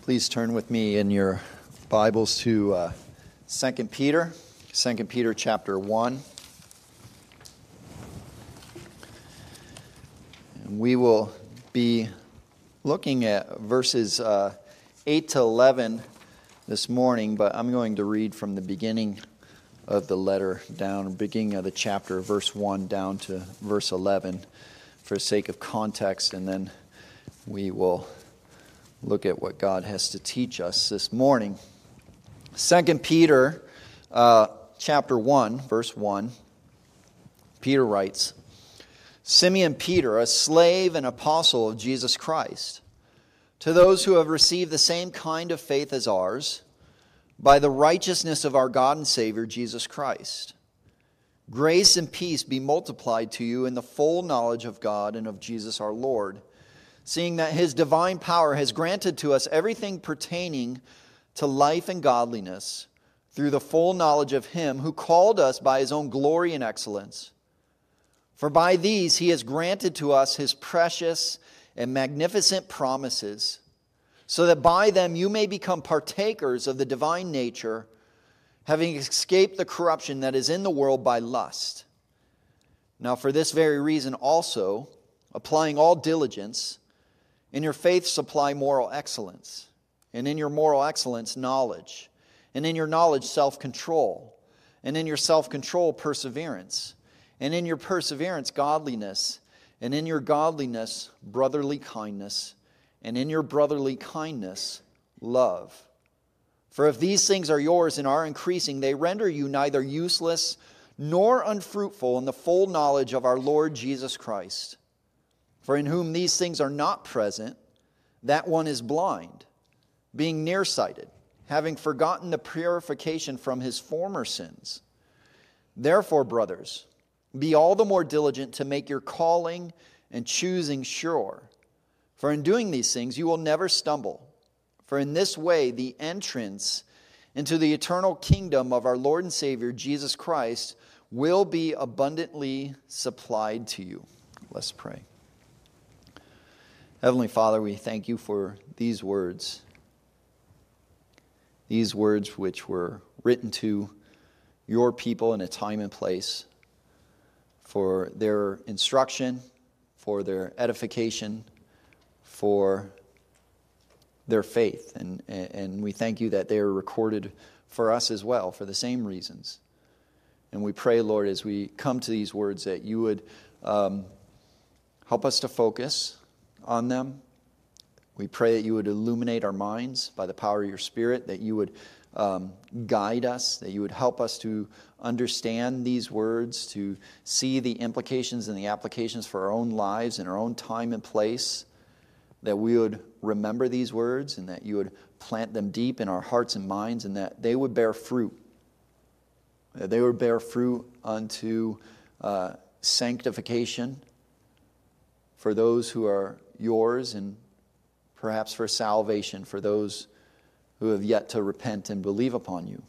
Please turn with me in your Bibles to 2 Peter chapter 1. And we will be looking at verses 8 to 11 this morning, but I'm going to read from the beginning of the letter down, beginning of the chapter, verse 1 down to verse 11 for the sake of context, and then we will look at what God has to teach us this morning. 2 Peter chapter 1, verse 1, Peter writes, Simeon Peter, a slave and apostle of Jesus Christ, to those who have received the same kind of faith as ours, by the righteousness of our God and Savior, Jesus Christ. Grace and peace be multiplied to you in the full knowledge of God and of Jesus our Lord, seeing that His divine power has granted to us everything pertaining to life and godliness through the full knowledge of Him who called us by His own glory and excellence. For by these He has granted to us His precious and magnificent promises, so that by them you may become partakers of the divine nature, having escaped the corruption that is in the world by lust. Now for this very reason also, applying all diligence, in your faith supply moral excellence, and in your moral excellence knowledge, and in your knowledge self-control, and in your self-control perseverance, and in your perseverance godliness, and in your godliness brotherly kindness, and in your brotherly kindness love. For if these things are yours and are increasing, they render you neither useless nor unfruitful in the full knowledge of our Lord Jesus Christ. For in whom these things are not present, that one is blind, being nearsighted, having forgotten the purification from his former sins. Therefore, brothers, be all the more diligent to make your calling and choosing sure. For in doing these things you will never stumble. For in this way the entrance into the eternal kingdom of our Lord and Savior Jesus Christ will be abundantly supplied to you. Let's pray. Heavenly Father, we thank you for these words which were written to your people in a time and place, for their instruction, for their edification, for their faith. And we thank you that they are recorded for us as well, for the same reasons. And we pray, Lord, as we come to these words, that you would help us to focus on them. We pray that you would illuminate our minds by the power of your Spirit, that you would guide us, that you would help us to understand these words, to see the implications and the applications for our own lives in our own time and place, that we would remember these words and that you would plant them deep in our hearts and minds, and that they would bear fruit. That they would bear fruit unto sanctification for those who are yours, and perhaps for salvation for those who have yet to repent and believe upon you.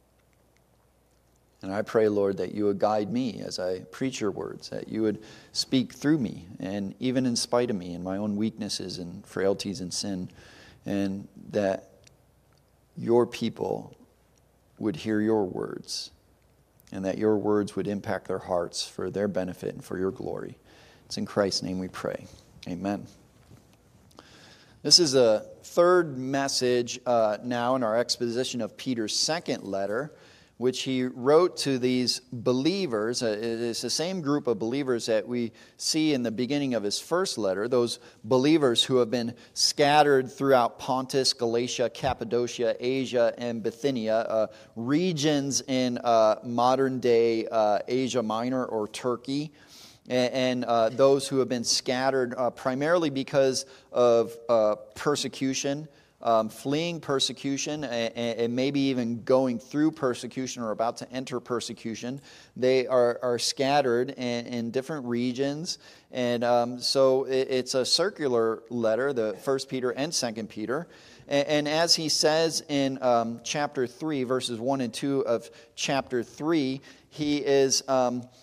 And I pray, Lord, that you would guide me as I preach your words, that you would speak through me, and even in spite of me and my own weaknesses and frailties and sin, and that your people would hear your words, and that your words would impact their hearts for their benefit and for your glory. It's in Christ's name we pray. Amen. This is a third message now in our exposition of Peter's second letter, which he wrote to these believers. It is the same group of believers that we see in the beginning of his first letter, those believers who have been scattered throughout Pontus, Galatia, Cappadocia, Asia, and Bithynia, regions in modern-day Asia Minor or Turkey. And those who have been scattered primarily because of persecution, fleeing persecution, and maybe even going through persecution or about to enter persecution. They are scattered in different regions. And so it's a circular letter, the 1 Peter and 2 Peter. And as he says in chapter 3, verses 1 and 2 of chapter 3, he is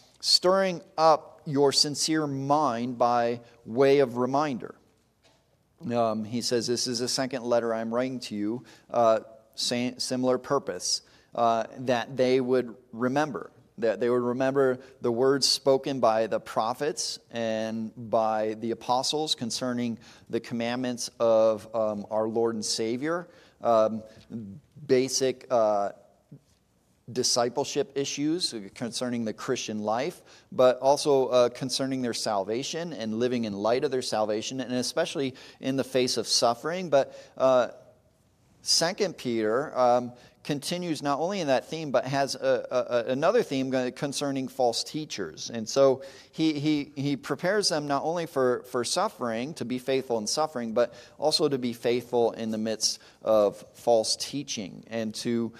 stirring up your sincere mind by way of reminder. He says, this is the second letter I'm writing to you, similar purpose, that they would remember. That they would remember the words spoken by the prophets and by the apostles concerning the commandments of our Lord and Savior, basic discipleship issues concerning the Christian life, but also concerning their salvation and living in light of their salvation, and especially in the face of suffering. But 2 Peter continues not only in that theme, but has another theme concerning false teachers. And so he prepares them not only for suffering, to be faithful in suffering, but also to be faithful in the midst of false teaching, and to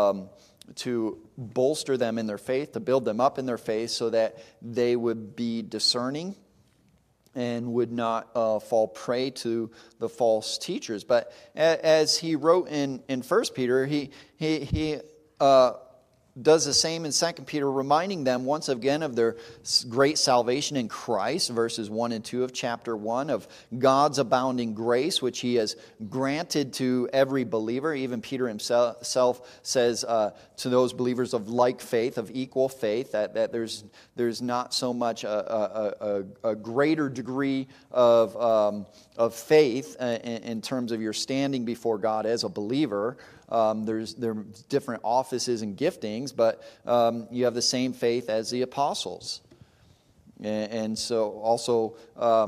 bolster them in their faith, to build them up in their faith so that they would be discerning and would not fall prey to the false teachers. But as he wrote in 1 Peter, he does the same in 2 Peter, reminding them once again of their great salvation in Christ, verses 1 and 2 of chapter 1, of God's abounding grace, which He has granted to every believer. Even Peter himself says to those believers of like faith, of equal faith, that there's not so much a greater degree of faith in terms of your standing before God as a believer. There are different offices and giftings, but you have the same faith as the apostles. And so also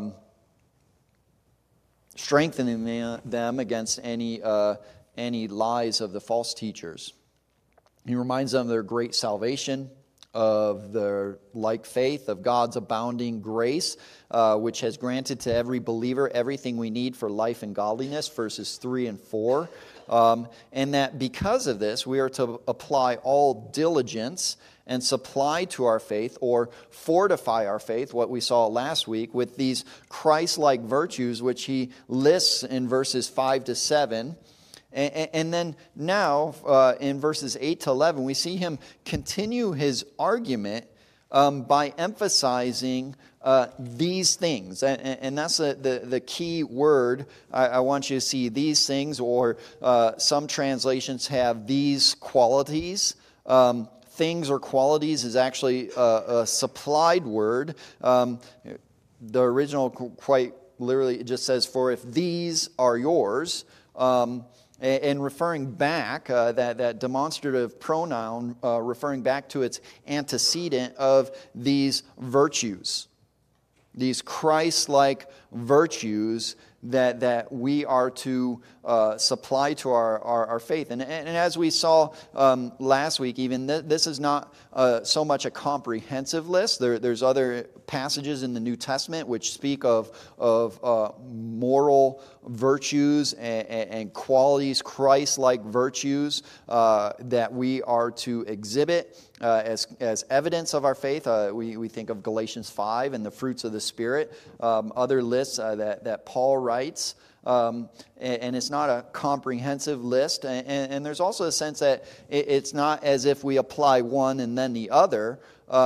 strengthening them against any lies of the false teachers. He reminds them of their great salvation, of their like faith, of God's abounding grace, which has granted to every believer everything we need for life and godliness, verses 3 and 4. And that because of this, we are to apply all diligence and supply to our faith, or fortify our faith, what we saw last week, with these Christ-like virtues, which he lists in verses 5 to 7. And then now, in verses 8 to 11, we see him continue his argument by emphasizing these things. And that's the key word. I want you to see these things, or some translations have these qualities. Things or qualities is actually a supplied word. The original quite literally just says, for if these are yours. And referring back, that demonstrative pronoun, referring back to its antecedent of these virtues, these Christ-like virtues that we are to supply to our faith. And as we saw last week, even this is not so much a comprehensive list. There's other passages in the New Testament which speak of moral virtues and qualities, Christ-like virtues that we are to exhibit as evidence of our faith. We think of Galatians 5 and the fruits of the Spirit, other lists that Paul writes. And it's not a comprehensive list. And there's also a sense that it's not as if we apply one and then the other,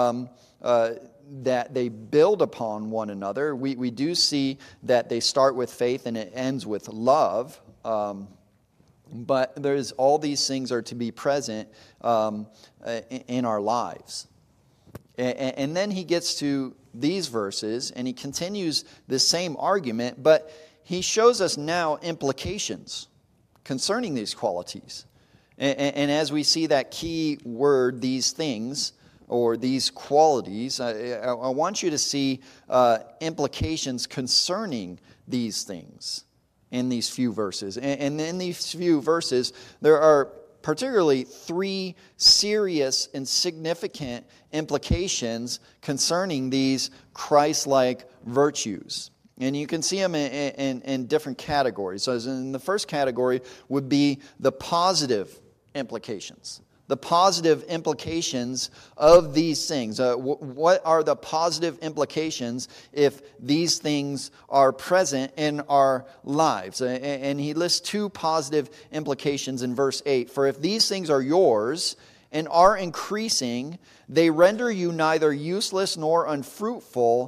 that they build upon one another. We do see that they start with faith and it ends with love. But there's all these things are to be present in our lives. And then he gets to these verses and he continues the same argument, but he shows us now implications concerning these qualities. And as we see that key word, these things, or these qualities, I want you to see implications concerning these things in these few verses. And in these few verses, there are particularly three serious and significant implications concerning these Christ-like virtues. And you can see them in different categories. So in the first category would be the positive implications. The positive implications of these things. What are the positive implications if these things are present in our lives? And he lists two positive implications in verse 8. For if these things are yours and are increasing, they render you neither useless nor unfruitful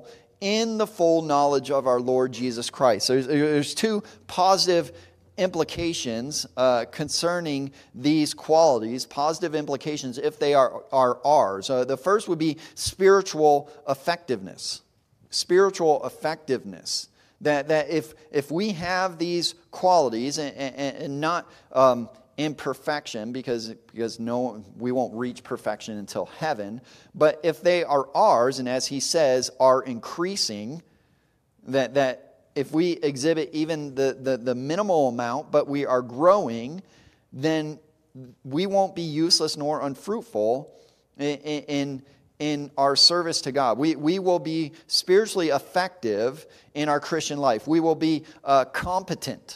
in the full knowledge of our Lord Jesus Christ. There's two positive implications concerning these qualities, positive implications if they are ours. The first would be spiritual effectiveness. Spiritual effectiveness. That if we have these qualities and not imperfection, because no, we won't reach perfection until heaven, but if they are ours, and as he says, are increasing, that if we exhibit even the minimal amount, but we are growing, then we won't be useless nor unfruitful in our service to God. We will be spiritually effective in our Christian life. We will be competent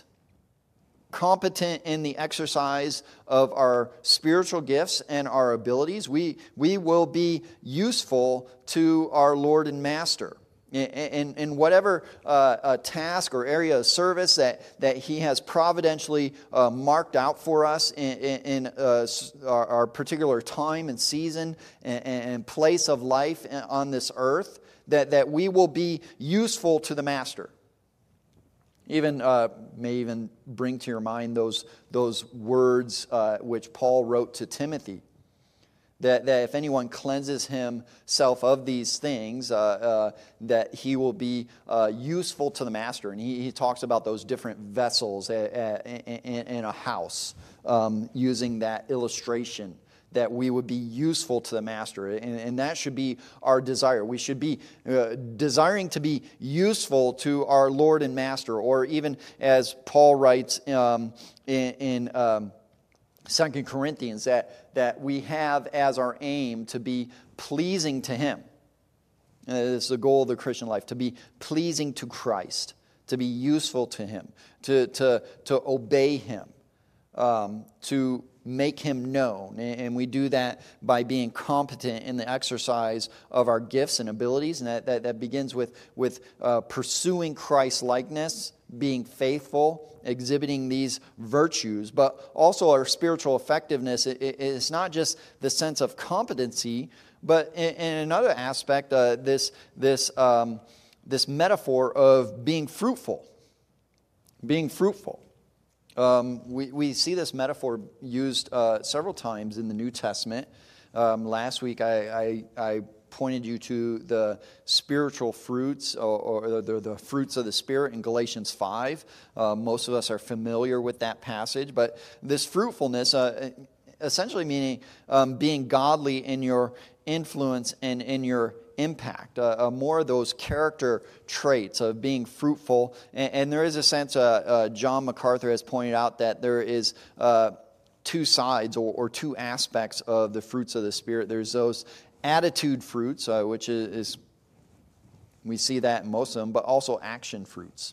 in the exercise of our spiritual gifts and our abilities. We will be useful to our Lord and Master in whatever task or area of service that He has providentially marked out for us in our particular time and season and place of life on this earth, that we will be useful to the Master. May even bring to your mind those words which Paul wrote to Timothy, that if anyone cleanses himself of these things, that he will be useful to the Master. And he talks about those different vessels in a house, using that illustration, that we would be useful to the Master. And that should be our desire. We should be desiring to be useful to our Lord and Master, or even as Paul writes in 2 Corinthians, that we have as our aim to be pleasing to Him. It's the goal of the Christian life, to be pleasing to Christ, to be useful to Him, to obey Him, to make Him known. And we do that by being competent in the exercise of our gifts and abilities. And that begins with pursuing Christ's likeness, being faithful, exhibiting these virtues. But also our spiritual effectiveness is not just the sense of competency, but in another aspect, this metaphor of being fruitful. Being fruitful. We see this metaphor used several times in the New Testament. Last week I pointed you to the spiritual fruits or the fruits of the Spirit in Galatians 5. Most of us are familiar with that passage, but this fruitfulness essentially meaning being godly in your influence and in your impact, more of those character traits of being fruitful. And there is a sense, John MacArthur has pointed out, that there is two sides or two aspects of the fruits of the Spirit. There's those attitude fruits, which is we see that in most of them, but also action fruits.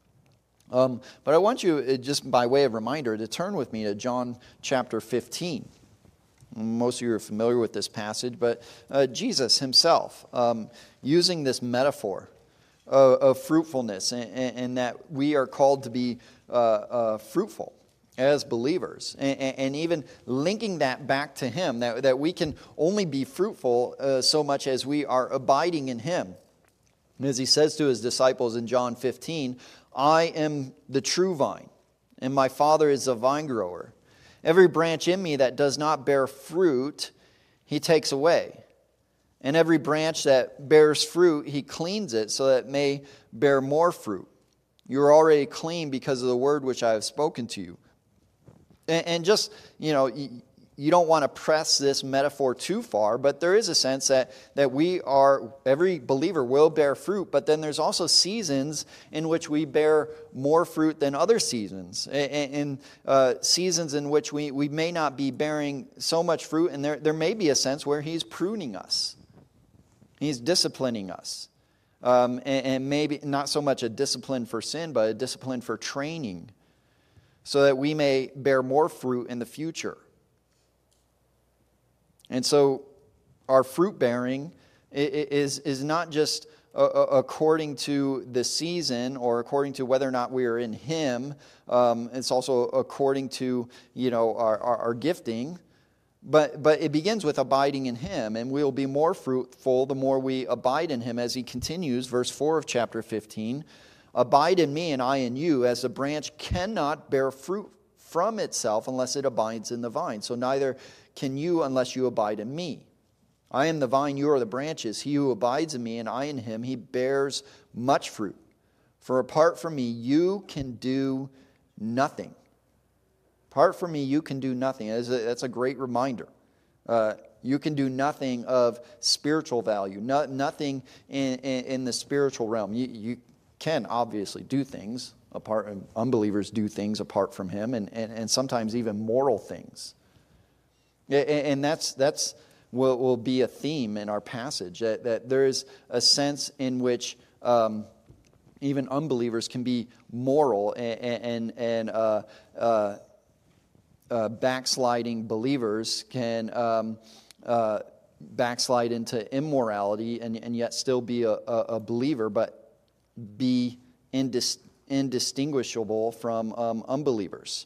But I want you, just by way of reminder, to turn with me to John chapter 15. Most of you are familiar with this passage, but Jesus Himself, using this metaphor of fruitfulness, and that we are called to be fruitful as believers, and even linking that back to Him, that we can only be fruitful so much as we are abiding in Him. And as He says to His disciples in John 15, I am the true vine, and my Father is the vine grower. Every branch in me that does not bear fruit, He takes away. And every branch that bears fruit, He cleans it so that it may bear more fruit. You are already clean because of the word which I have spoken to you. And just, you don't want to press this metaphor too far, but there is a sense that every believer will bear fruit, but then there's also seasons in which we bear more fruit than other seasons, and seasons in which we may not be bearing so much fruit, and there may be a sense where He's pruning us. He's disciplining us. And maybe not so much a discipline for sin, but a discipline for training, so that we may bear more fruit in the future. And so our fruit bearing is not just according to the season or according to whether or not we are in Him. It's also according to our gifting. But it begins with abiding in him, and we'll be more fruitful the more we abide in him. As he continues, verse 4 of chapter 15, abide in me and I in you, as a branch cannot bear fruit from itself unless it abides in the vine. So neither can you unless you abide in me. I am the vine, you are the branches. He who abides in me and I in him, he bears much fruit. For apart from me, you can do nothing. Apart from me, you can do nothing. That's a great reminder. You can do nothing of spiritual value, nothing in the spiritual realm. You can obviously do things apart. Unbelievers do things apart from him, and sometimes even moral things. And that's will be a theme in our passage, that there is a sense in which even unbelievers can be moral and backsliding believers can backslide into immorality and yet still be a believer, but be indistinguishable from unbelievers.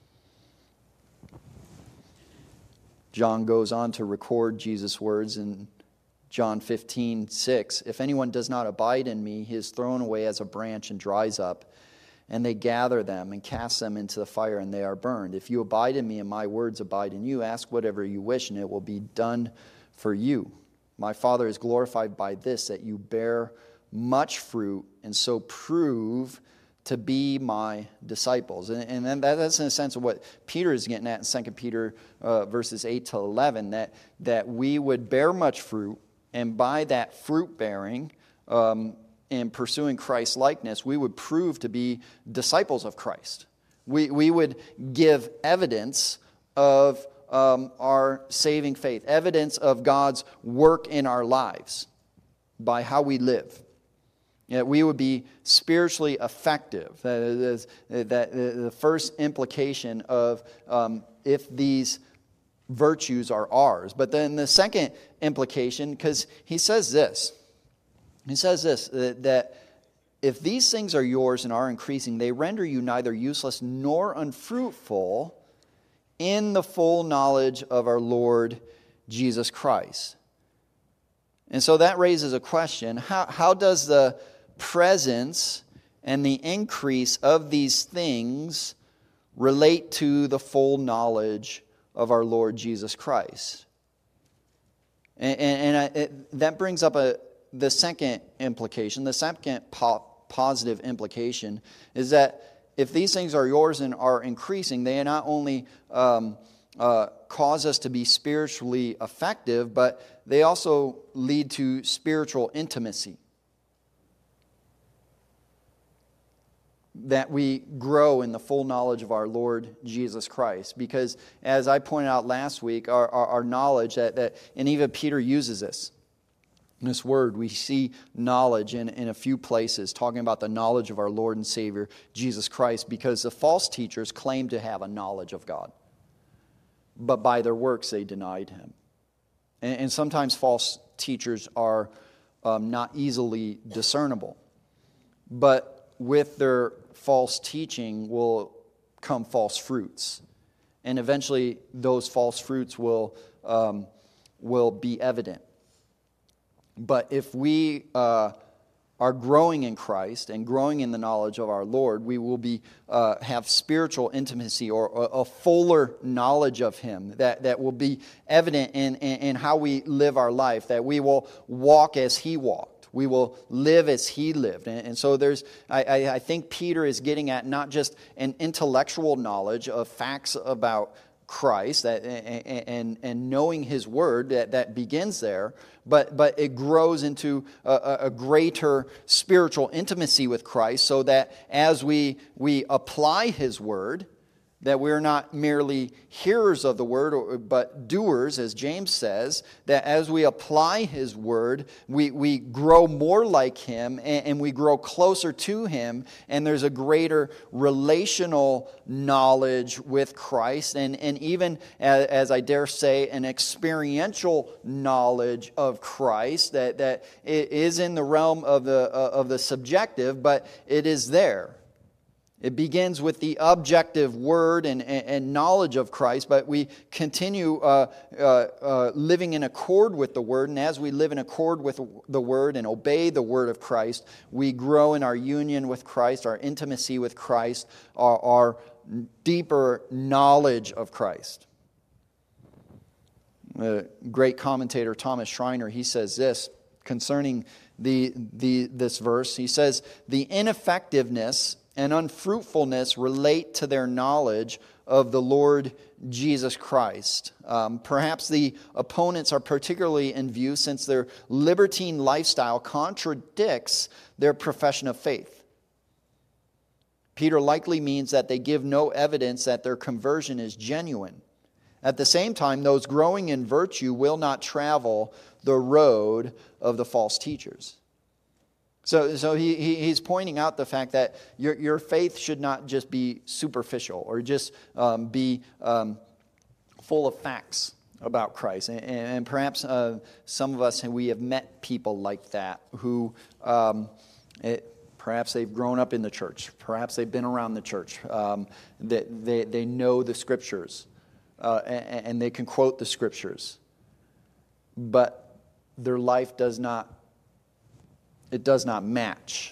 John goes on to record Jesus' words in John 15:6. If anyone does not abide in me, he is thrown away as a branch and dries up. And they gather them and cast them into the fire, and they are burned. If you abide in me and my words abide in you, ask whatever you wish, and it will be done for you. My Father is glorified by this, that you bear much fruit, and so prove to be my disciples. And then that's in a sense of what Peter is getting at in 2 Peter verses 8 to 11, that we would bear much fruit, and by that fruit bearing, in pursuing Christ's likeness, we would prove to be disciples of Christ. We would give evidence of our saving faith, evidence of God's work in our lives by how we live. We would be spiritually effective. That is the first implication of if these virtues are ours. But then the second implication, because he says this, that if these things are yours and are increasing, they render you neither useless nor unfruitful in the full knowledge of our Lord Jesus Christ. And so that raises a question. How does the presence and the increase of these things relate to the full knowledge of our Lord Jesus Christ? That brings up the second implication, the second positive implication, is that if these things are yours and are increasing, they not only cause us to be spiritually effective, but they also lead to spiritual intimacy. That we grow in the full knowledge of our Lord Jesus Christ. Because as I pointed out last week, our knowledge, and even Peter uses this. In this word, we see knowledge in a few places, talking about the knowledge of our Lord and Savior, Jesus Christ, because the false teachers claim to have a knowledge of God. But by their works, they denied him. And sometimes false teachers are not easily discernible. But with their false teaching will come false fruits. And eventually, those false fruits will be evident. But if we are growing in Christ and growing in the knowledge of our Lord, we will have spiritual intimacy or a fuller knowledge of him that will be evident in how we live our life, that we will walk as he walked. We will live as he lived. And so I think Peter is getting at not just an intellectual knowledge of facts about Christ and knowing his word that begins there, but it grows into a greater spiritual intimacy with Christ, so that as we apply his word, that we're not merely hearers of the word, but doers, as James says, that as we apply his word, we grow more like him, and we grow closer to him, and there's a greater relational knowledge with Christ, and even, as I dare say, an experiential knowledge of Christ that it is in the realm of the subjective, but it is there. It begins with the objective word and knowledge of Christ, but we continue living in accord with the word. And as we live in accord with the word and obey the word of Christ, we grow in our union with Christ, our intimacy with Christ, our deeper knowledge of Christ. Great commentator Thomas Schreiner, he says this concerning this verse. He says, the ineffectiveness and unfruitfulness relate to their knowledge of the Lord Jesus Christ. Perhaps the opponents are particularly in view since their libertine lifestyle contradicts their profession of faith. Peter likely means that they give no evidence that their conversion is genuine. At the same time, those growing in virtue will not travel the road of the false teachers. So he's pointing out the fact that your faith should not just be superficial or just be full of facts about Christ. And perhaps some of us, we have met people like that who perhaps they've grown up in the church. Perhaps they've been around the church. They know the Scriptures and they can quote the Scriptures. But their life does not match.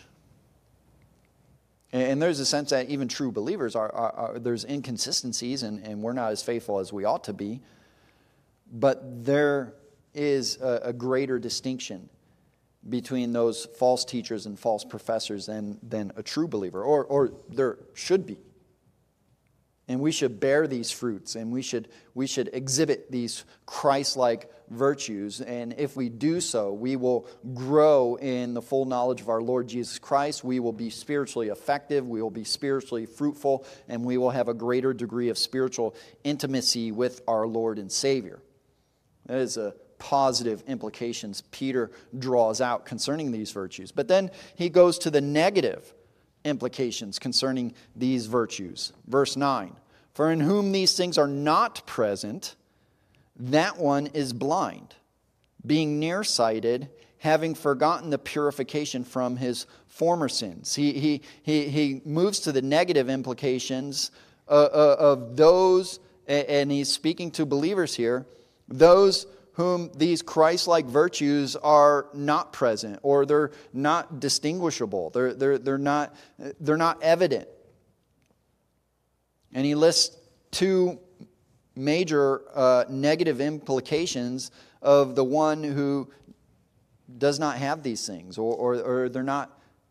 And there's a sense that even true believers there's inconsistencies and we're not as faithful as we ought to be. But there is a greater distinction between those false teachers and false professors than a true believer, or there should be. And we should bear these fruits, and we should exhibit these Christ-like virtues. And if we do so, we will grow in the full knowledge of our Lord Jesus Christ. We will be spiritually effective. We will be spiritually fruitful, and we will have a greater degree of spiritual intimacy with our Lord and Savior. That is a positive implications Peter draws out concerning these virtues. But then he goes to the negative implications concerning these virtues. Verse 9, for in whom these things are not present, that one is blind, being nearsighted, having forgotten the purification from his former sins. He moves to the negative implications of those, and he's speaking to believers here, those whom these Christ-like virtues are not present, or they're not distinguishable. They're not evident. And he lists two major negative implications of the one who does not have these things, or they're not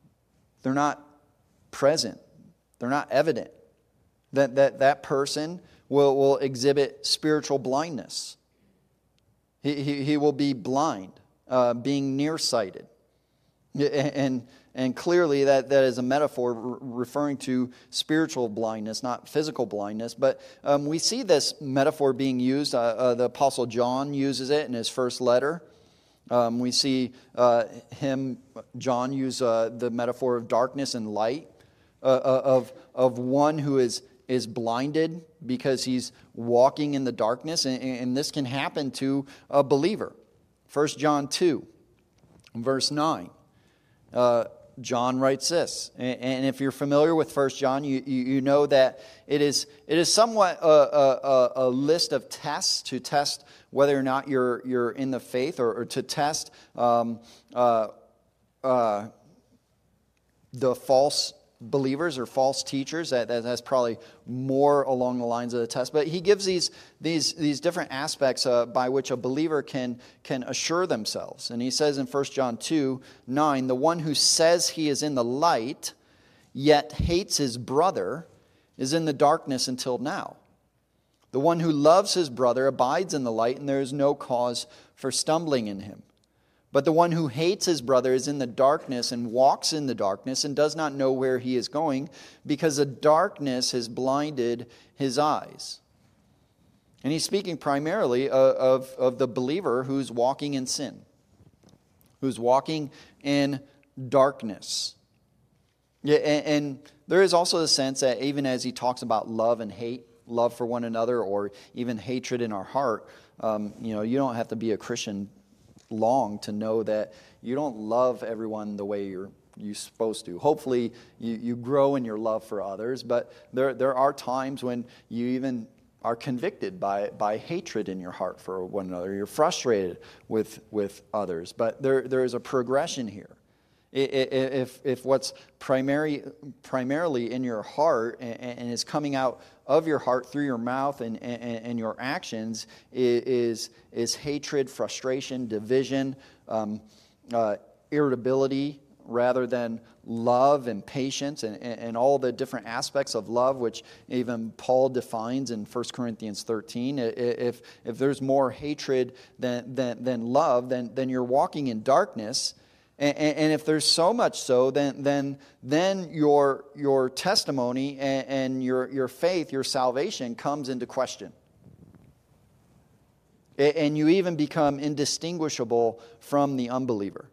present. They're not evident. That person will exhibit spiritual blindness. He will be blind, being nearsighted. And clearly that is a metaphor referring to spiritual blindness, not physical blindness. But we see this metaphor being used. The Apostle John uses it in his first letter. We see John use the metaphor of darkness and light, of one who is blinded because he's walking in the darkness, and this can happen to a believer. 1 John 2, verse 9. John writes this, and if you're familiar with 1 John, you know that it is somewhat a list of tests to test whether or not you're in the faith, or to test the false believers or false teachers. That's probably more along the lines of the test. But he gives these different aspects by which a believer can assure themselves. And he says in 1 John 2:9, the one who says he is in the light, yet hates his brother, is in the darkness until now. The one who loves his brother abides in the light, and there is no cause for stumbling in him. But the one who hates his brother is in the darkness and walks in the darkness and does not know where he is going, because the darkness has blinded his eyes. And he's speaking primarily of the believer who's walking in sin, who's walking in darkness. Yeah, and there is also the sense that even as he talks about love and hate, love for one another, or even hatred in our heart, you don't have to be a Christian long to know that you don't love everyone the way you're you're supposed to. Hopefully you grow in your love for others, but there are times when you even are convicted by hatred in your heart for one another. You're frustrated with others, but there is a progression here. If what's primarily in your heart and is coming out of your heart through your mouth and your actions is hatred, frustration, division, irritability, rather than love and patience and all the different aspects of love, which even Paul defines in 1 Corinthians 13. If there's more hatred than love, then you're walking in darkness. And if there's so much so, then your testimony and your faith, your salvation comes into question. And you even become indistinguishable from the unbeliever.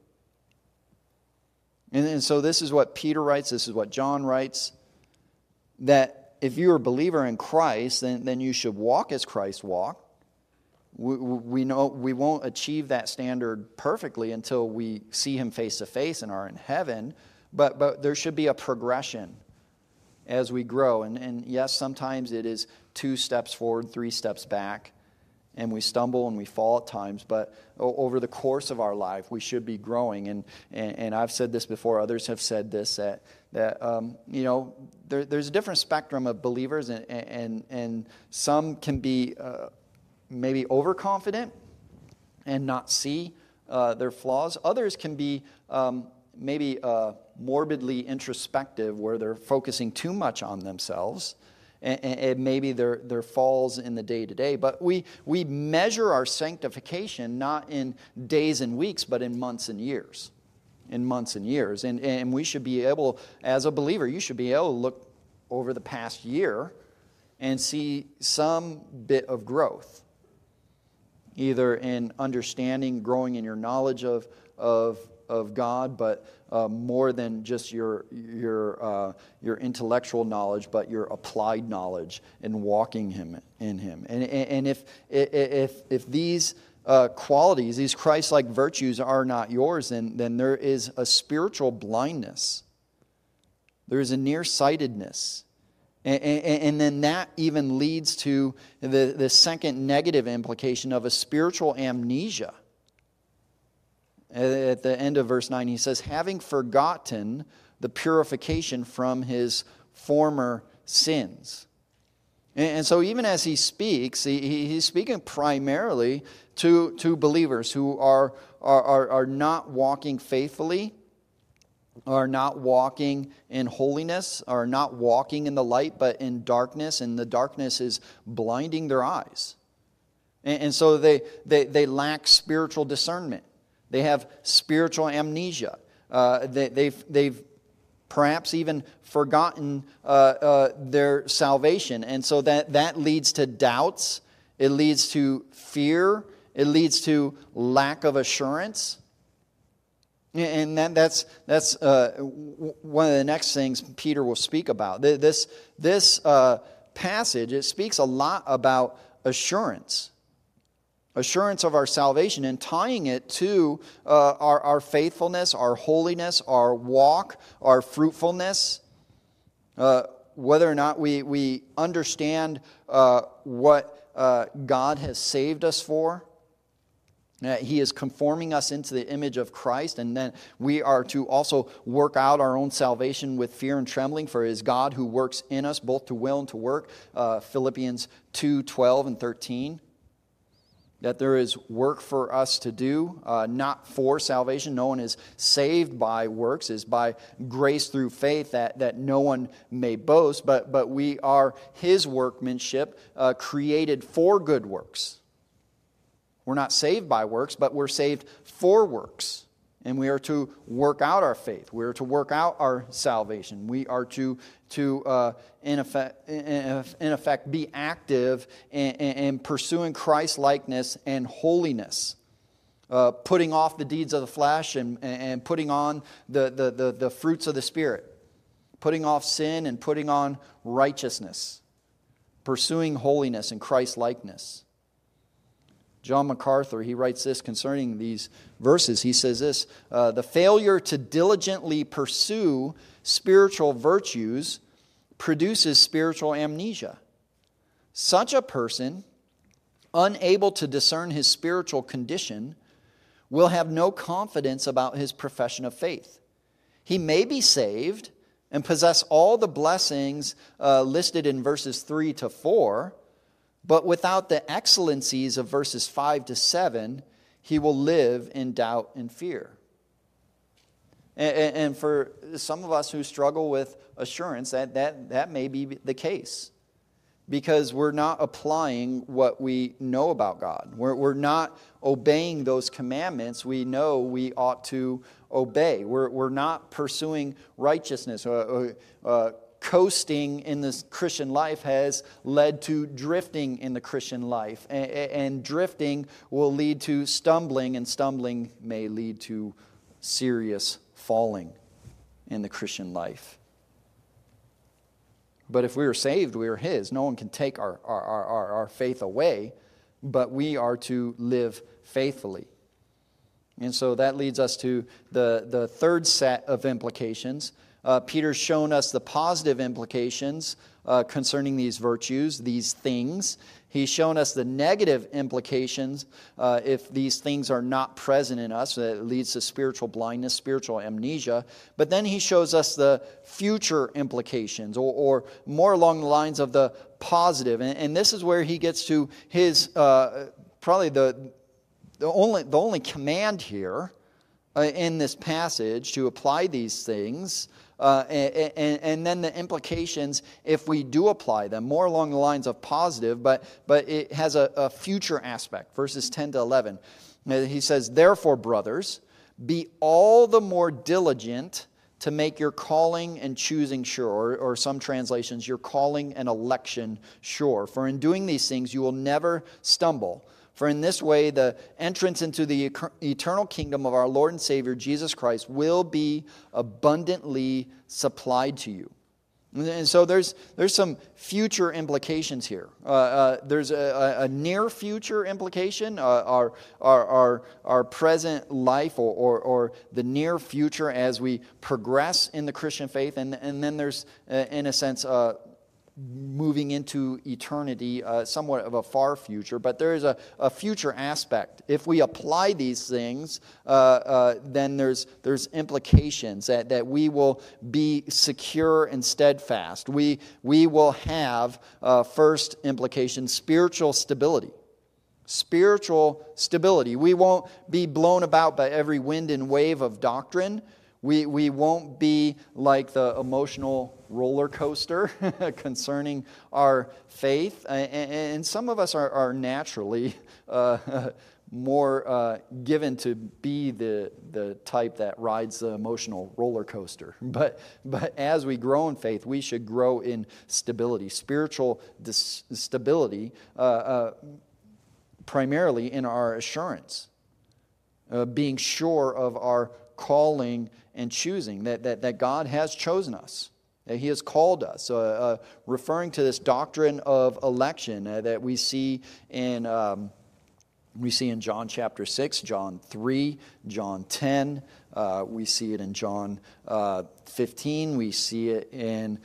And so this is what Peter writes, this is what John writes, that if you're a believer in Christ, then you should walk as Christ walked. We know we won't achieve that standard perfectly until we see Him face to face and are in heaven, but there should be a progression as we grow. And yes, sometimes it is 2 steps forward, 3 steps back, and we stumble and we fall at times, but over the course of our life, we should be growing. And I've said this before, others have said this, that there's a different spectrum of believers, and some can be maybe overconfident and not see their flaws. Others can be maybe morbidly introspective, where they're focusing too much on themselves, and maybe their falls in the day-to-day. But we measure our sanctification not in days and weeks, but in months and years. In months and years. And we should be able, as a believer, you should be able to look over the past year and see some bit of growth, either in understanding, growing in your knowledge of God, but more than just your intellectual knowledge, but your applied knowledge and walking in Him. And if these qualities, these Christ-like virtues, are not yours, then there is a spiritual blindness. There is a nearsightedness. And then that even leads to the second negative implication of a spiritual amnesia. At the end of verse 9, he says, having forgotten the purification from his former sins. And so even as he speaks, he's speaking primarily to believers who are not walking faithfully, are not walking in holiness, are not walking in the light, but in darkness, and the darkness is blinding their eyes. And so they lack spiritual discernment. They have spiritual amnesia. They've perhaps even forgotten their salvation. And so that leads to doubts. It leads to fear. It leads to lack of assurance. And that's one of the next things Peter will speak about. This passage, it speaks a lot about assurance. Assurance of our salvation, and tying it to our faithfulness, our holiness, our walk, our fruitfulness. Whether or not we understand what God has saved us for. He is conforming us into the image of Christ, and then we are to also work out our own salvation with fear and trembling, for it is God who works in us both to will and to work. Philippians 2:12 and 13. That there is work for us to do, not for salvation. No one is saved by works, is by grace through faith, that no one may boast, but we are His workmanship, created for good works. We're not saved by works, but we're saved for works. And we are to work out our faith. We are to work out our salvation. We are to in effect, be active in pursuing Christ-likeness and holiness. Putting off the deeds of the flesh and putting on the fruits of the Spirit. Putting off sin and putting on righteousness. Pursuing holiness and Christ-likeness. John MacArthur, he writes this concerning these verses. He says this, the failure to diligently pursue spiritual virtues produces spiritual amnesia. Such a person, unable to discern his spiritual condition, will have no confidence about his profession of faith. He may be saved and possess all the blessings listed in verses 3 to 4, but without the excellencies of verses 5 to 7, he will live in doubt and fear. And for some of us who struggle with assurance, that may be the case. Because we're not applying what we know about God. We're not obeying those commandments we know we ought to obey. We're not pursuing righteousness. Coasting in this Christian life has led to drifting in the Christian life. And drifting will lead to stumbling, and stumbling may lead to serious falling in the Christian life. But if we are saved, we are His. No one can take our faith away, but we are to live faithfully. And so that leads us to the third set of implications. Peter's shown us the positive implications concerning these virtues, these things. He's shown us the negative implications if these things are not present in us. That leads to spiritual blindness, spiritual amnesia. But then he shows us the future implications, or more along the lines of the positive. And this is where he gets to his, probably the only command here in this passage to apply these things. And then the implications if we do apply them, more along the lines of positive, but it has a future aspect. Verses 10 to 11. He says, therefore, brothers, be all the more diligent to make your calling and choosing sure, or some translations, your calling and election sure. For in doing these things you will never stumble. For in this way, the entrance into the eternal kingdom of our Lord and Savior, Jesus Christ, will be abundantly supplied to you. And so there's some future implications here. There's a near future implication, our present life, or the near future as we progress in the Christian faith. And then there's, in a sense, moving into eternity, somewhat of a far future, but there is a future aspect. If we apply these things, then there's implications that we will be secure and steadfast. We will have, first implication, spiritual stability. Spiritual stability. We won't be blown about by every wind and wave of doctrine. We won't be like the emotional roller coaster concerning our faith. And some of us are naturally more given to be the type that rides the emotional roller coaster. But as we grow in faith, we should grow in stability, spiritual stability, primarily in our assurance, being sure of our calling and choosing, that God has chosen us, that He has called us. Referring to this doctrine of election that we see in John chapter 6, John 3, John 10. We see it in John 15. We see it in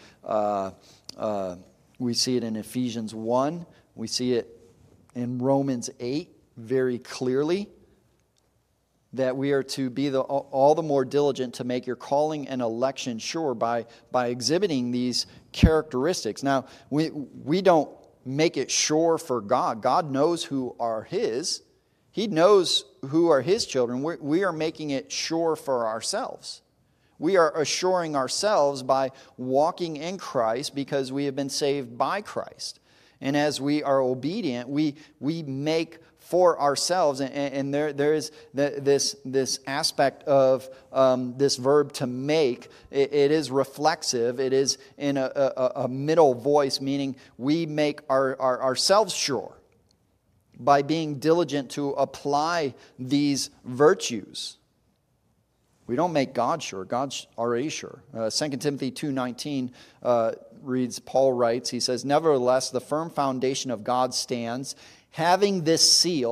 Ephesians 1. We see it in Romans 8 very clearly. That we are to be all the more diligent to make your calling and election sure by exhibiting these characteristics. Now, we don't make it sure for God. God knows who are His. He knows who are His children. We are making it sure for ourselves. We are assuring ourselves by walking in Christ because we have been saved by Christ. And as we are obedient, we make for ourselves, and there is this aspect of this verb to make. It is reflexive. It is in a middle voice, meaning we make ourselves sure by being diligent to apply these virtues. We don't make God sure. God's already sure. 2 Timothy 2:19 reads, Paul writes, he says, nevertheless, the firm foundation of God stands, having this seal,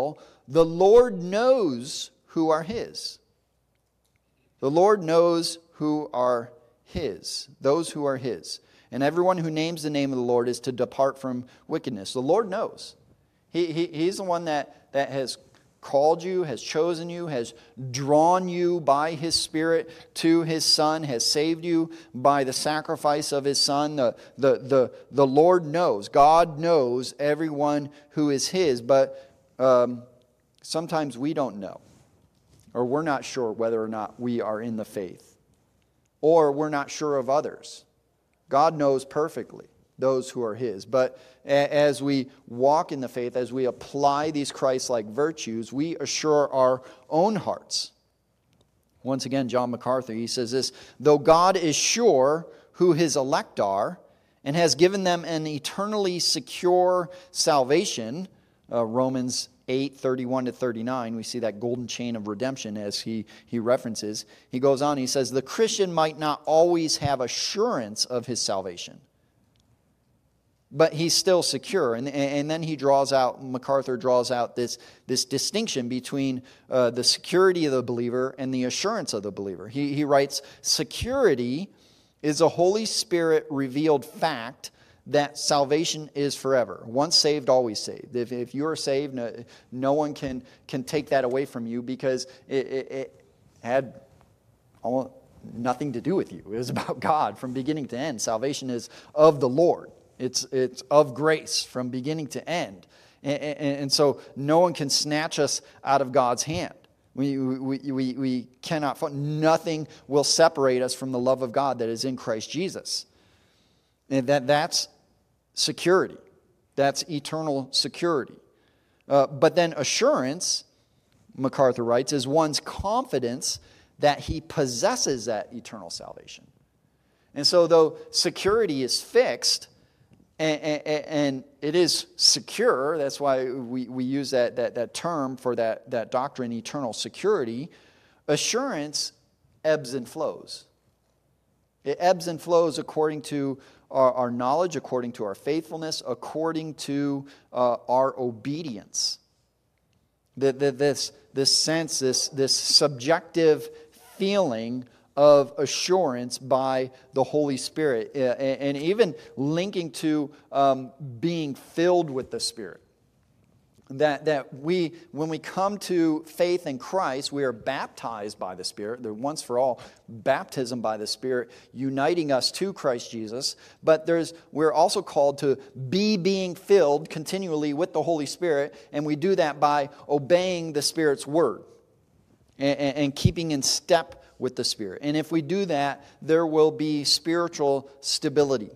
the Lord knows who are his. The Lord knows who are his, those who are his. And everyone who names the name of the Lord is to depart from wickedness. The Lord knows. He's the one that has called you, has chosen you, has drawn you by his Spirit to his Son, has saved you by the sacrifice of his Son. The Lord knows. God knows everyone who is his, but sometimes we don't know. Or we're not sure whether or not we are in the faith. Or we're not sure of others. God knows perfectly those who are his. But as we walk in the faith, as we apply these Christ-like virtues, we assure our own hearts. Once again, John MacArthur, he says this, though God is sure who his elect are and has given them an eternally secure salvation, Romans 8:31-39, we see that golden chain of redemption as he references. He goes on, he says, the Christian might not always have assurance of his salvation, but he's still secure. And then MacArthur draws out this distinction between the security of the believer and the assurance of the believer. He writes, security is a Holy Spirit revealed fact that salvation is forever. Once saved, always saved. If you are saved, no one can take that away from you, because it had almost nothing to do with you. It was about God from beginning to end. Salvation is of the Lord. It's of grace from beginning to end. And so no one can snatch us out of God's hand. We cannot, nothing will separate us from the love of God that is in Christ Jesus. And that's security. That's eternal security. But then assurance, MacArthur writes, is one's confidence that he possesses that eternal salvation. And so though security is fixed, and it is secure, that's why we use that term for that doctrine, eternal security, assurance ebbs and flows. It ebbs and flows according to our knowledge, according to our faithfulness, according to our obedience. This sense, this subjective feeling of assurance by the Holy Spirit, and even linking to being filled with the Spirit. That when we come to faith in Christ, we are baptized by the Spirit. The once for all baptism by the Spirit, uniting us to Christ Jesus. But we're also called to be being filled continually with the Holy Spirit, and we do that by obeying the Spirit's word and keeping in step with the Spirit. And if we do that, there will be spiritual stability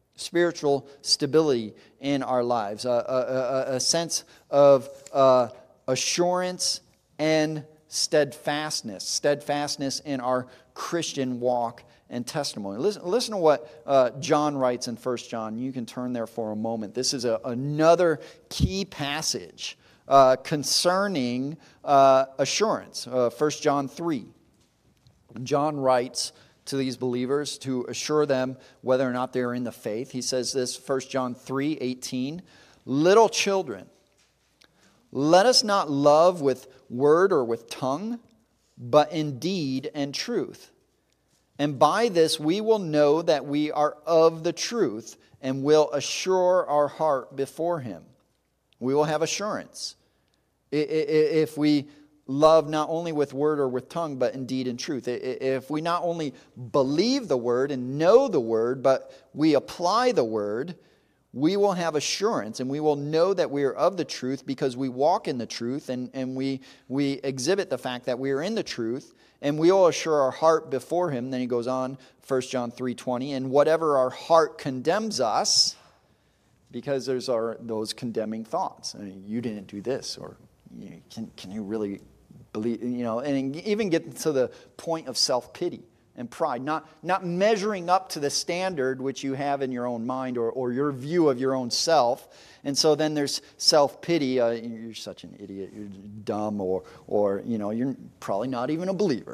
in our lives, a sense of assurance and steadfastness in our Christian walk and testimony. Listen to what John writes in 1 John. You can turn there for a moment. This is another key passage concerning assurance. 1 John 3. John writes to these believers to assure them whether or not they're in the faith. He says this, 1 John 3:18, little children, let us not love with word or with tongue, but in deed and truth. And by this we will know that we are of the truth and will assure our heart before him. We will have assurance if we love not only with word or with tongue, but in deed and truth. If we not only believe the word and know the word, but we apply the word, we will have assurance and we will know that we are of the truth because we walk in the truth and we exhibit the fact that we are in the truth, and we will assure our heart before him. Then he goes on, 1 John 3:20, and whatever our heart condemns us, because there's those condemning thoughts. I mean, you didn't do this, or can you really believe, and even get to the point of self-pity and pride, not measuring up to the standard which you have in your own mind or your view of your own self. And so then there's self-pity. You're such an idiot, you're dumb, or you're probably not even a believer.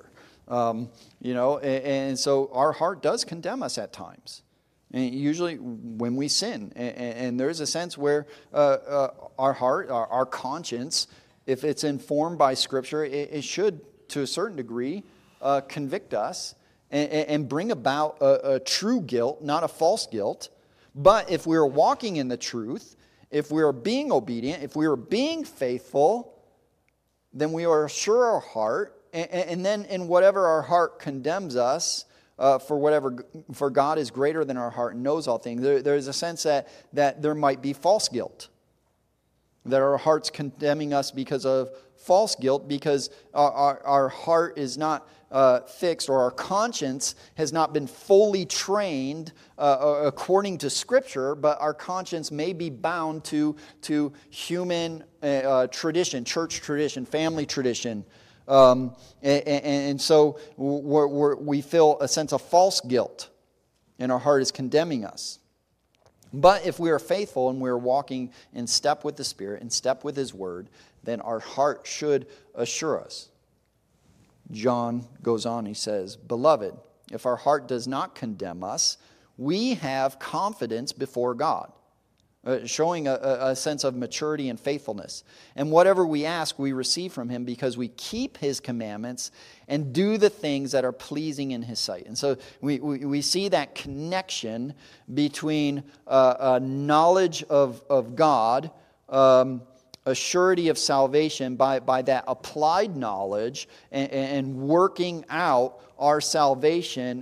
And so our heart does condemn us at times. And usually when we sin. And there's a sense where our heart, our conscience, if it's informed by Scripture, it should, to a certain degree, convict us and bring about a true guilt, not a false guilt. But if we're walking in the truth, if we are being obedient, if we are being faithful, then we are sure our heart, and then in whatever our heart condemns us, for God is greater than our heart and knows all things. There's a sense that there might be false guilt, that our heart's condemning us because of false guilt, because our heart is not fixed, or our conscience has not been fully trained according to Scripture, but our conscience may be bound to human tradition, church tradition, family tradition. And so we feel a sense of false guilt, and our heart is condemning us. But if we are faithful and we are walking in step with the Spirit, in step with His Word, then our heart should assure us. John goes on, he says, "Beloved, if our heart does not condemn us, we have confidence before God," showing a sense of maturity and faithfulness. "And whatever we ask, we receive from Him, because we keep His commandments and do the things that are pleasing in His sight." And so we see that connection between knowledge of God, a surety of salvation by that applied knowledge, and working out our salvation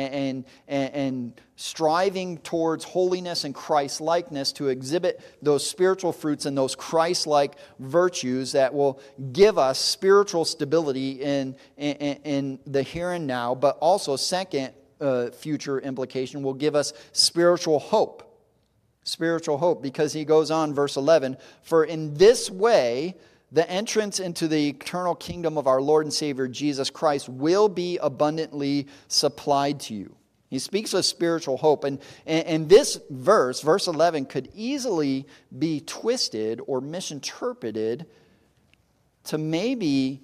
and striving towards holiness and Christ-likeness to exhibit those spiritual fruits and those Christ-like virtues that will give us spiritual stability in the here and now, but also, second future implication, will give us spiritual hope. Spiritual hope, because he goes on, verse 11, "For in this way the entrance into the eternal kingdom of our Lord and Savior Jesus Christ will be abundantly supplied to you." He speaks of spiritual hope. And this verse 11, could easily be twisted or misinterpreted to maybe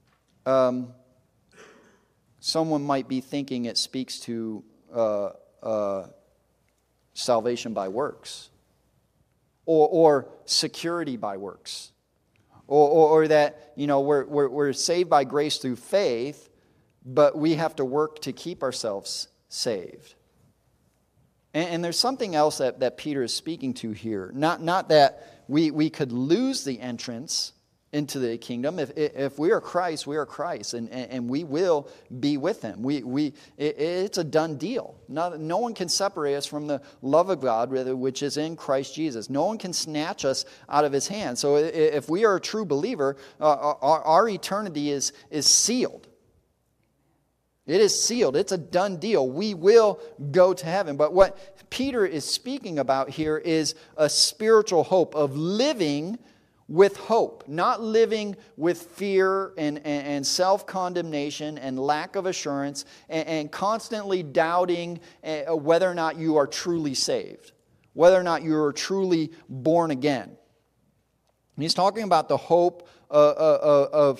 someone might be thinking it speaks to salvation by works, or security by works, or that, we're saved by grace through faith, but we have to work to keep ourselves saved. And there's something else that Peter is speaking to here. Not that we could lose the entrance into the kingdom. If we are Christ, we are Christ, and we will be with Him. It's a done deal. No one can separate us from the love of God, which is in Christ Jesus. No one can snatch us out of His hand. So if we are a true believer, our eternity is sealed. It is sealed. It's a done deal. We will go to heaven. But what Peter is speaking about here is a spiritual hope of living with hope, not living with fear and self-condemnation and lack of assurance and constantly doubting whether or not you are truly saved, whether or not you are truly born again. He's talking about the hope of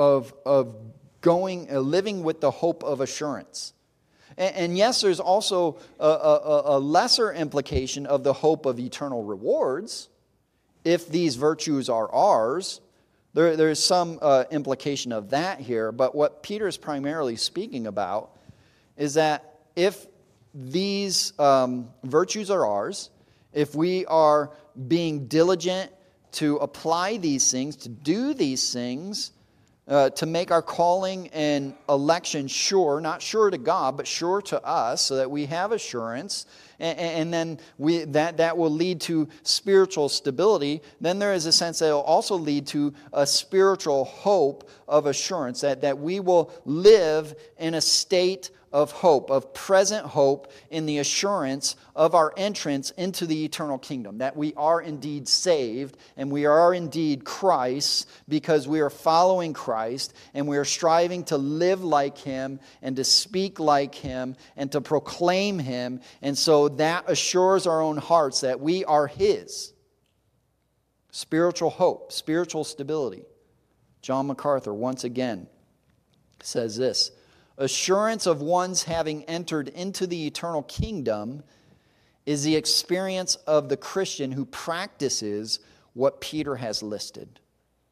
living with the hope of assurance. And yes, there's also a lesser implication of the hope of eternal rewards. If these virtues are ours, there's some implication of that here. But what Peter is primarily speaking about is that if these virtues are ours, if we are being diligent to apply these things, to do these things, to make our calling and election sure, not sure to God, but sure to us, so that we have assurance, and then that will lead to spiritual stability. Then there is a sense that it will also lead to a spiritual hope of assurance, that we will live in a state of hope, of present hope, in the assurance of our entrance into the eternal kingdom, that we are indeed saved and we are indeed Christ's, because we are following Christ and we are striving to live like Him and to speak like Him and to proclaim Him. And so that assures our own hearts that we are His. Spiritual hope, spiritual stability. John MacArthur once again says this: "Assurance of one's having entered into the eternal kingdom is the experience of the Christian who practices what Peter has listed."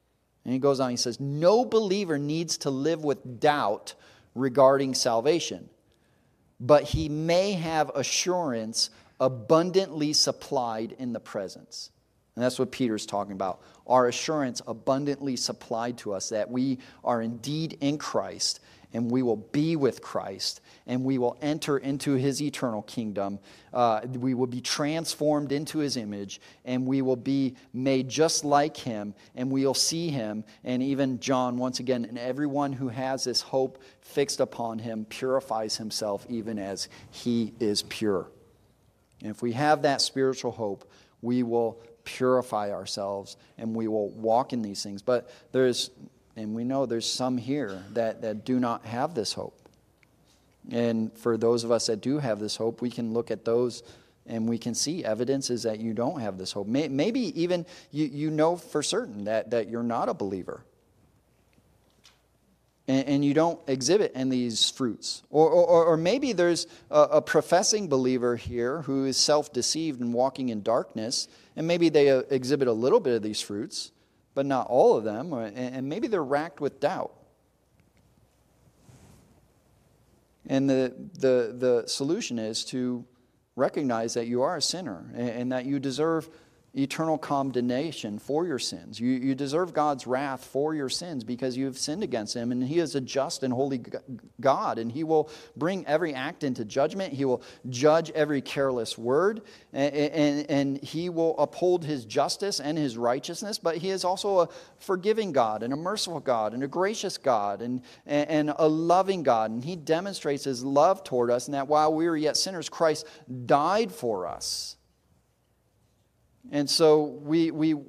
And he goes on, he says, no believer needs to live with doubt regarding salvation, but he may have assurance abundantly supplied in the presence. And that's what Peter's talking about. Our assurance abundantly supplied to us that we are indeed in Christ, and we will be with Christ, and we will enter into his eternal kingdom. We will be transformed into his image, and we will be made just like him, and we'll see him. And even John, once again, and everyone who has this hope fixed upon him purifies himself even as he is pure. And if we have that spiritual hope, we will purify ourselves, and we will walk in these things. But and we know there's some here that do not have this hope. And for those of us that do have this hope, we can look at those and we can see evidences that you don't have this hope. Maybe even you know for certain that you're not a believer. And you don't exhibit any of these fruits. Or maybe there's a professing believer here who is self-deceived and walking in darkness, and maybe they exhibit a little bit of these fruits, but not all of them, and maybe they're racked with doubt. And the solution is to recognize that you are a sinner and that you deserve eternal condemnation for your sins. You deserve God's wrath for your sins because you have sinned against him, and he is a just and holy God, and he will bring every act into judgment. He will judge every careless word, and he will uphold his justice and his righteousness, but he is also a forgiving God and a merciful God and a gracious God and a loving God, and he demonstrates his love toward us, and that while we were yet sinners, Christ died for us. And so we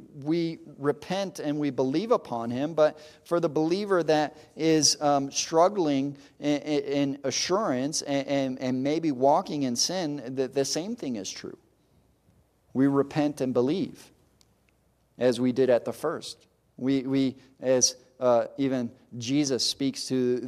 repent and we believe upon him, but for the believer that is struggling in assurance and maybe walking in sin, the same thing is true. We repent and believe, as we did at the first. We as even Jesus speaks to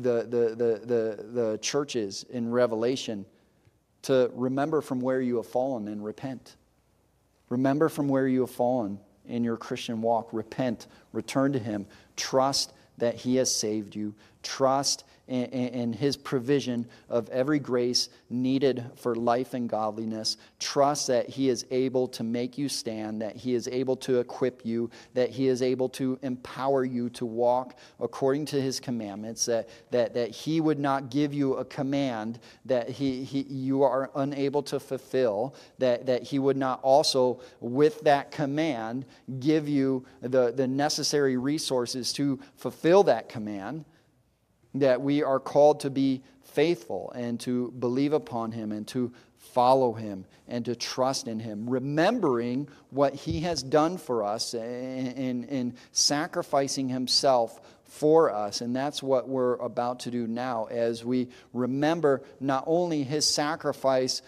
the churches in Revelation to remember from where you have fallen and repent. Remember from where you have fallen in your Christian walk. Repent. Return to him. Trust that he has saved you. Trust in his provision of every grace needed for life and godliness. Trust that he is able to make you stand, that he is able to equip you, that he is able to empower you to walk according to his commandments, that he would not give you a command that you are unable to fulfill, that he would not also, with that command, give you the necessary resources to fulfill that command. That we are called to be faithful and to believe upon him and to follow him and to trust in him, remembering what he has done for us in sacrificing himself for us. And that's what we're about to do now as we remember not only his sacrifice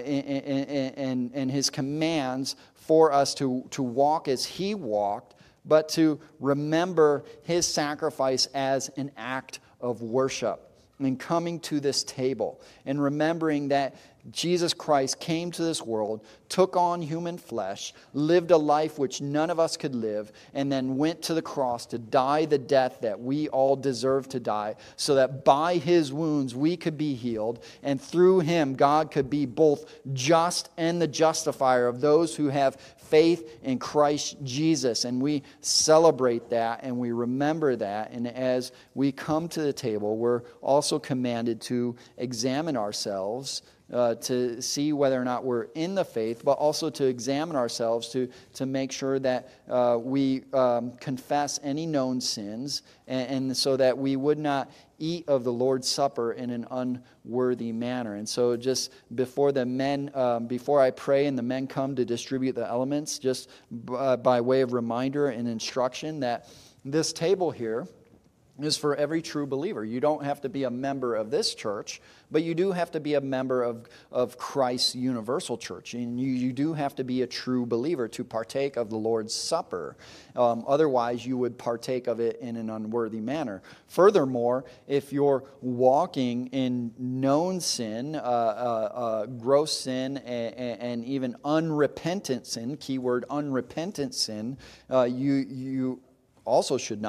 and his commands for us to walk as he walked, but to remember his sacrifice as an act of worship, and coming to this table and remembering that Jesus Christ came to this world, took on human flesh, lived a life which none of us could live, and then went to the cross to die the death that we all deserve to die, so that by his wounds we could be healed, and through him God could be both just and the justifier of those who have faith in Christ Jesus. And we celebrate that and we remember that. And as we come to the table, we're also commanded to examine ourselves, to see whether or not we're in the faith, but also to examine ourselves to make sure that we confess any known sins, and so that we would not eat of the Lord's Supper in an unworthy manner. And so just before the men, before I pray and the men come to distribute the elements, just by way of reminder and instruction, that this table here is for every true believer. You don't have to be a member of this church, but you do have to be a member of Christ's universal church. And you do have to be a true believer to partake of the Lord's Supper. Otherwise, you would partake of it in an unworthy manner. Furthermore, if you're walking in known sin, gross sin, and even unrepentant sin, keyword unrepentant sin, you also should not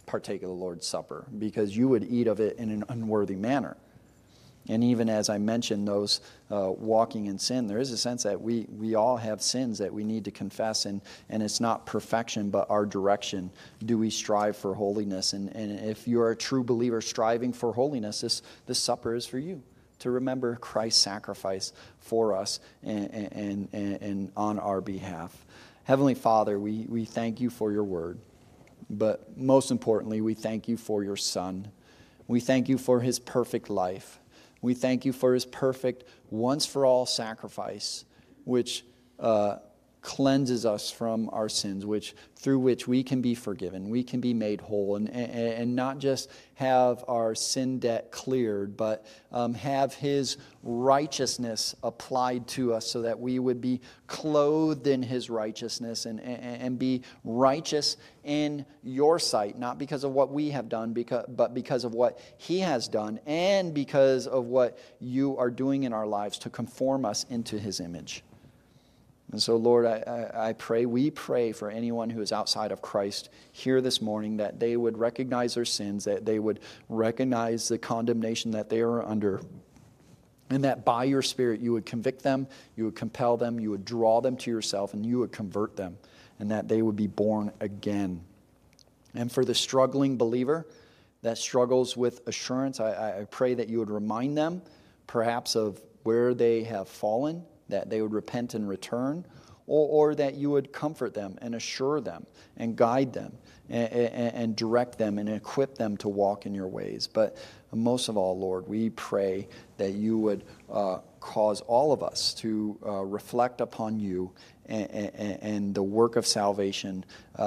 partake of the Lord's Supper, because you would eat of it in an unworthy manner. And even as I mentioned, those walking in sin, there is a sense that we all have sins that we need to confess, and it's not perfection, but our direction. Do we strive for holiness? And if you're a true believer striving for holiness, this supper is for you, to remember Christ's sacrifice for us and on our behalf. Heavenly Father, we thank you for your word, but most importantly, we thank you for your Son. We thank you for his perfect life. We thank you for his perfect, once-for-all sacrifice, which cleanses us from our sins, through which we can be forgiven, we can be made whole, and not just have our sin debt cleared, but have his righteousness applied to us so that we would be clothed in his righteousness and be righteous in your sight, not because of what we have done, but because of what he has done, and because of what you are doing in our lives to conform us into his image. And so, Lord, we pray for anyone who is outside of Christ here this morning, that they would recognize their sins, that they would recognize the condemnation that they are under, and that by your Spirit you would convict them, you would compel them, you would draw them to yourself, and you would convert them, and that they would be born again. And for the struggling believer that struggles with assurance, I pray that you would remind them perhaps of where they have fallen, that they would repent and return, or that you would comfort them and assure them and guide them and direct them and equip them to walk in your ways. But most of all, Lord, we pray that you would cause all of us to reflect upon you and the work of salvation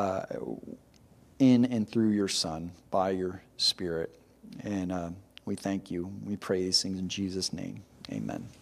in and through your Son by your Spirit. And we thank you. We pray these things in Jesus' name. Amen.